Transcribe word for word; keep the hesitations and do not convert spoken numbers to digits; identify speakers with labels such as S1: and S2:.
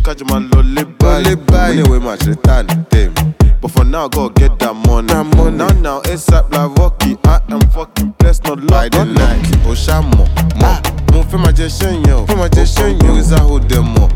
S1: catch my lolly bye. Anyway, my return them. But for now, go get that money. That money. Now, now, ASAP like Rocky. I am fucking blessed, not by the night. Oshamo, mo, mo, for my gestion, yo. For my gestion, yo, is I hold them more.